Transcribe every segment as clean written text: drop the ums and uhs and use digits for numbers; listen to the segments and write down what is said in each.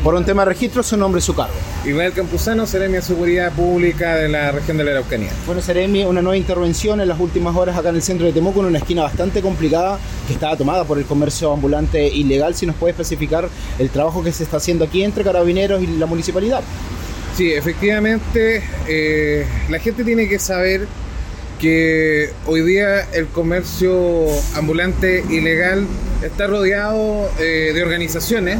Por un tema de registro, su nombre y su cargo. Israel Campuzano, Seremi de Seguridad Pública de la región de la Araucanía. Bueno, Seremi, una nueva intervención en las últimas horas acá en el centro de Temuco, en una esquina bastante complicada que estaba tomada por el comercio ambulante ilegal. Si nos puede especificar el trabajo que se está haciendo aquí entre Carabineros y la municipalidad. Sí, efectivamente, la gente tiene que saber que hoy día el comercio ambulante ilegal está rodeado de organizaciones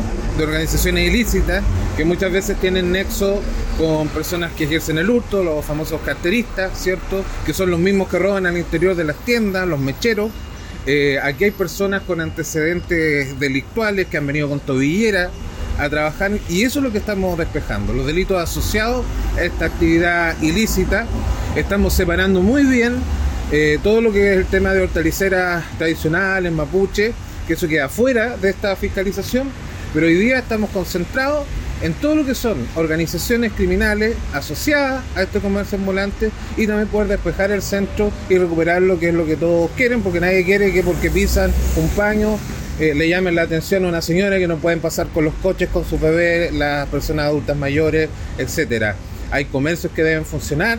ilícitas que muchas veces tienen nexo con personas que ejercen el hurto, los famosos carteristas, ¿cierto? Que son los mismos que roban al interior de las tiendas, los mecheros. Aquí hay personas con antecedentes delictuales que han venido con tobillera a trabajar, y eso es lo que estamos despejando, los delitos asociados a esta actividad ilícita. Estamos separando muy bien todo lo que es el tema de hortaliceras tradicionales, mapuche, que eso queda fuera de esta fiscalización, pero hoy día estamos concentrados en todo lo que son organizaciones criminales asociadas a este comercio ambulante, y también poder despejar el centro y recuperar lo que es lo que todos quieren, porque nadie quiere que porque pisan un paño le llamen la atención a una señora, que no pueden pasar con los coches con sus bebés, las personas adultas mayores, etcétera. Hay comercios que deben funcionar,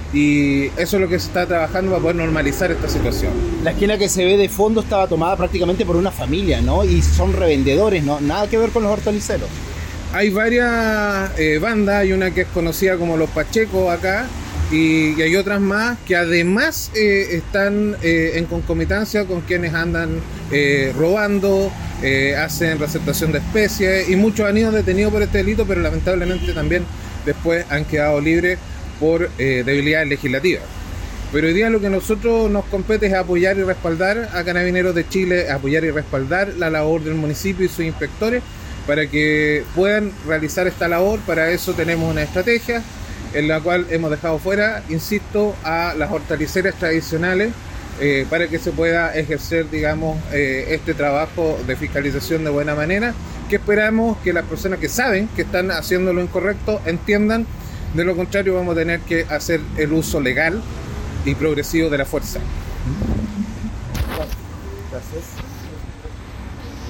y eso es lo que se está trabajando para poder normalizar esta situación. La esquina que se ve de fondo estaba tomada prácticamente por una familia, ¿no? Y son revendedores, ¿no? Nada que ver con los hortaliceros. Hay varias bandas, hay una que es conocida como los Pachecos acá, y hay otras más que además están en concomitancia con quienes andan robando, hacen receptación de especies, y muchos han ido detenidos por este delito, pero lamentablemente también después han quedado libres por debilidades legislativas. Pero hoy día lo que nosotros nos compete es apoyar y respaldar a Carabineros de Chile, apoyar y respaldar la labor del municipio y sus inspectores para que puedan realizar esta labor. Para eso tenemos una estrategia en la cual hemos dejado fuera, insisto, a las hortaliceras tradicionales para que se pueda ejercer, digamos, este trabajo de fiscalización de buena manera, que esperamos que las personas que saben que están haciendo lo incorrecto entiendan. De lo contrario, vamos a tener que hacer el uso legal y progresivo de la fuerza. Gracias.